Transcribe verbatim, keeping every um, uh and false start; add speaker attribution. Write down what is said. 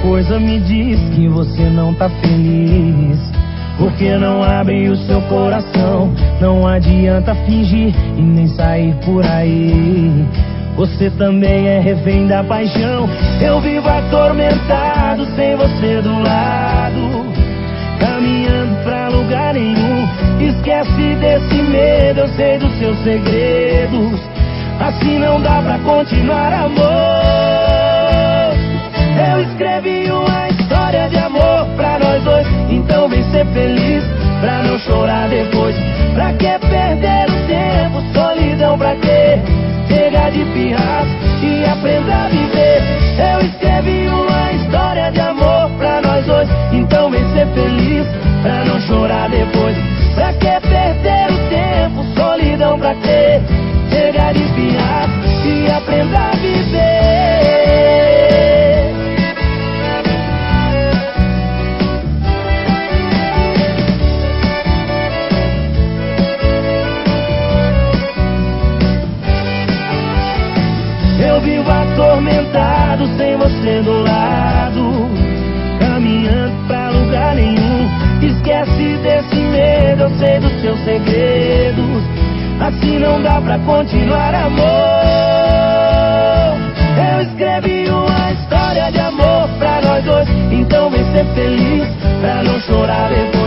Speaker 1: coisa me diz que você não tá feliz. Porque não abre o seu coração, não adianta fingir e nem sair por aí. Você também é refém da paixão. Eu vivo atormentado sem você do lado, caminhando pra lugar nenhum. Esquece desse medo, eu sei dos seus segredos. Assim não dá pra continuar, amor. Eu escrevi uma história de amor pra nós dois, então vem ser feliz, pra não chorar depois. Pra que perder o tempo, solidão pra quê? Chega de pirraça e aprenda a viver. Eu escrevi uma história de amor pra nós dois, então vem ser feliz, pra não chorar depois. Pra que perder o tempo, solidão pra quê? Chega de pirraça e aprenda a viver. Eu vivo atormentado sem você do lado, caminhando pra lugar nenhum. Esquece desse medo, eu sei dos seus segredos. Assim não dá pra continuar, amor. Eu escrevi uma história de amor pra nós dois, então vem ser feliz, pra não chorar depois.